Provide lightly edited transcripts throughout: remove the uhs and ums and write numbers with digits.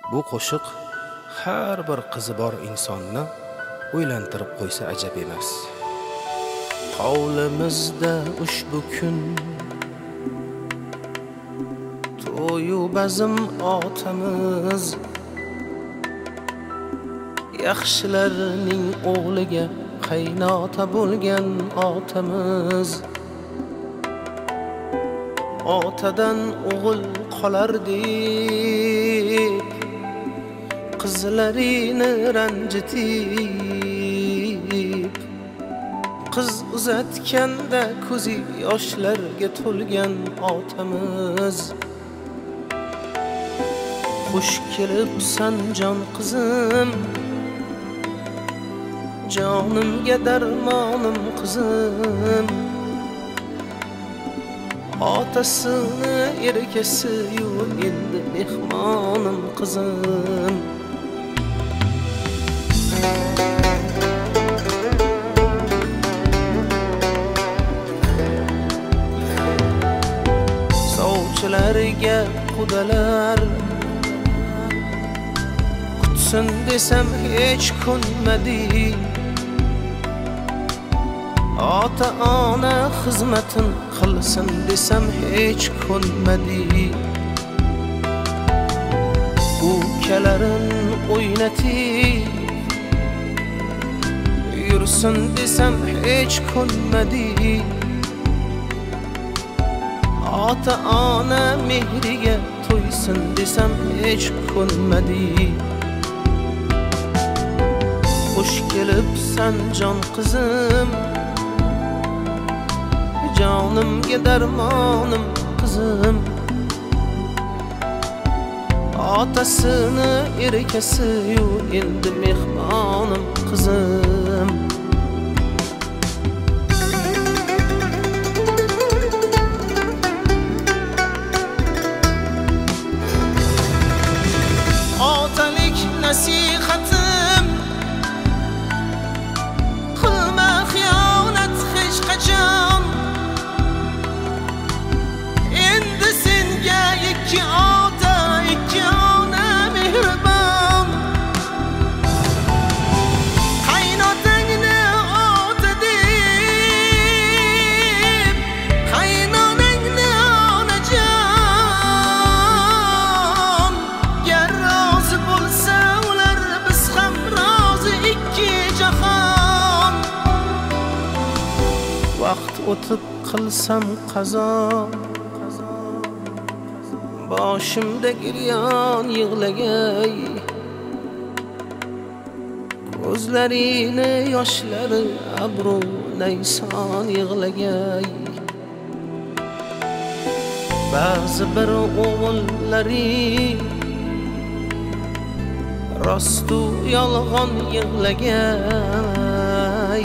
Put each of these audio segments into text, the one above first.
Bu qo'shiq har bir qizi bor insonni o'ylantirib qo'ysa ajab emas. Hovlimizda ushbu kun to'yu bazm otamiz, yaxshilarning o'g'liga qaynota bo'lgan otamiz. Otadan o'g'il qolar deb qizlarini ranjitib, qiz uzatganda ko'zi yoshlarga to'lgan otamiz. Xush kelibsan jon qizim, jonimga darmonim qizim. Otasini erkasi-yu endi mehmonim qizim. Sovchilarga qudalar kutsin desam hech kunmadi. Ota-ona xizmatin qilsin desam hech kunmadi. Ukalarin o'ynatib yursin desam hech kunmadi. Ota-ona mehriga to'ysin desam hech kunmadi. Xush kelibsan jon qizim, jonimga darmonim qizim. Otasini erkasi-yu endi mehmonim qizim. Otalik nasihatim, qilma xiyonat hech qachon. Endi senga ikki ota, ikki ona mehribon. Qaynotangni ota deb, qaynonangni onajon. Gar rozi bo'lsa ular, biz ham rozi ikki jahon. Vaqt o'tib qilsam qazo, boshimda giryon yig'lagay. Ko'zlarini yoshlari abru nayson yig'lagay. Ba'zi bir o'g'illari rostu yolg'on yig'lagay.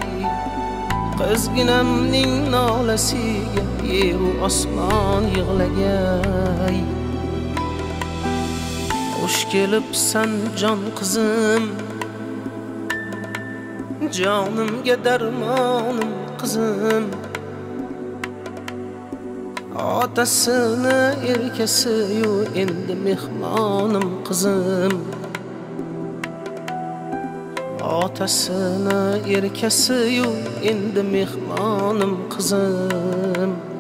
Qizginamning nolasiga yeru osmon yig'lagay. Xush kelibsan jon qizim, jonimga darmonim qizim. Otasini erkasi-yu endi mehmonim qizim. Otasini erkasi-yu endi mehmonim qizim.